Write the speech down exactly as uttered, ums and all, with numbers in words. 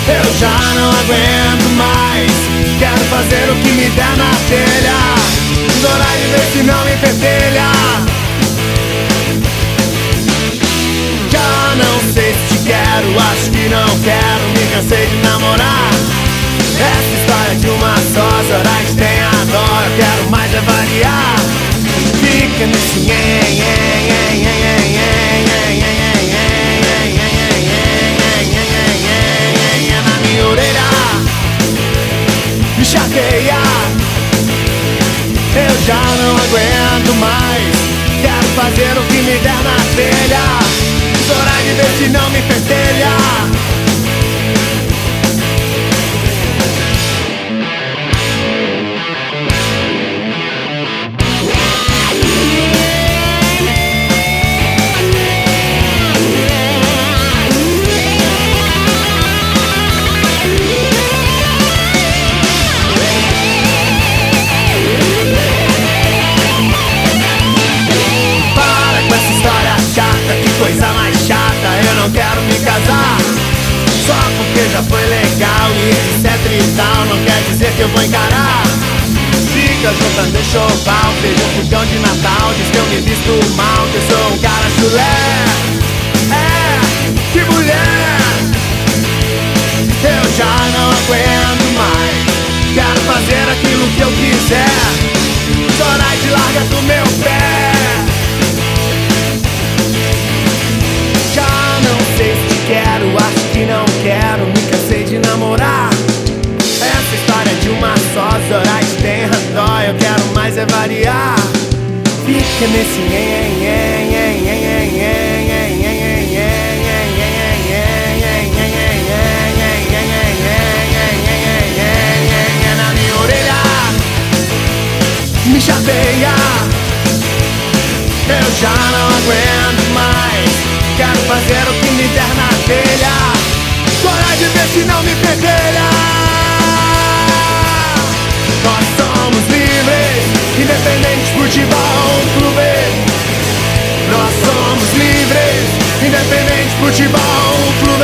Eu já não aguento mais, quero fazer o que me der na telha, estourar de ver se não me pentelha. Já não sei se te quero, acho que não quero, me cansei de namorar. Essa história de uma só, horas tem a dó, eu quero mais é variar. Fica nesse nhen, nhen, nhen, nhen, nhen, nhen, nhen, na minha orelha, me chateia. Eu já não aguento mais, quero fazer o que me der na telha, estourar de ver se não me pentelha. Coisa mais chata, eu não quero me casar só porque já foi legal e etc e tal, não quer dizer que eu vou encarar. Fica juntando enxoval, feijão, fogão de Natal, diz que eu me visto mal, que eu sou um cara chulé. É, que mulher. Eu já não aguento mais, quero fazer aquilo que eu quiser, chorar de larga do meu pé. Quero, acho que não quero, me cansei de namorar. Essa história de uma só, horas tem dó, eu quero mais é variar. Fica nesse nhen, nhen, nhen, nhen, nhen, nhen, nhen, na minha orelha, me chateia. Eu já não aguento mais, quero fazer o que me der na telha, bora de ver se não me pentelha. Nós somos livres, independentes, futebol, clube. Nós somos livres, independentes, futebol, clube.